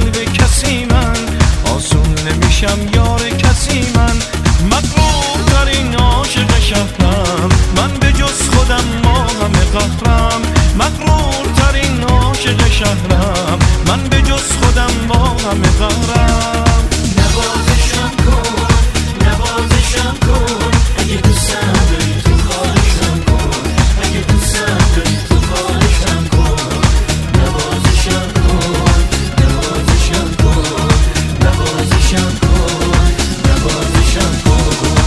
دل به کسی من، آسون نمیشم یار کسی من. مغرور ترین عاشق شهرم، من به جز خودم ما همه قهرم. مغرور ترین عاشق شهرم، من به جز خودم با همه قهرم. نوازشم کن، نوازشم کن، اگه دوستم داری تو خالشم کن، اگه دوستم داری تو خالشم کن. نوازشم کن، نوازشم کن، نوازشم کن، نوازشم کن.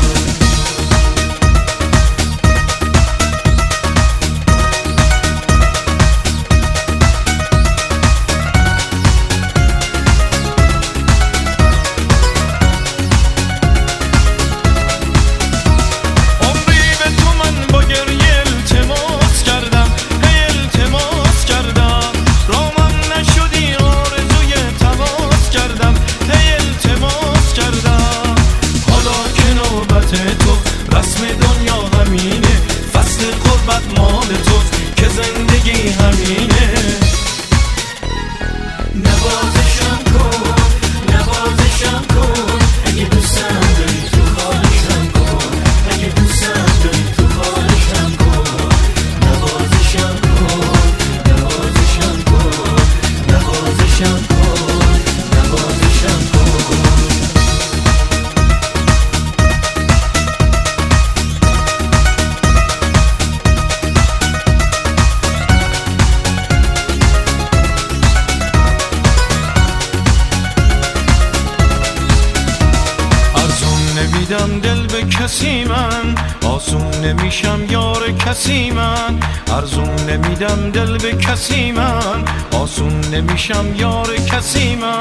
تو رسم دنیا همینه، فصل قربت مال توست که زندگی همینه. نوازشم کن، نوازشم کن، اگه دوستم داری تو خالشم کن، اگه دوستم داری تو خالشم کن. نوازشم کن، نوازشم کن، نوازشم کن، نوازشم کن. نمیدم دل به کسی من، آسون نمیشم یار کسی من. ارزون نمیدم دل به کسی من، آسون نمیشم یار کسی من.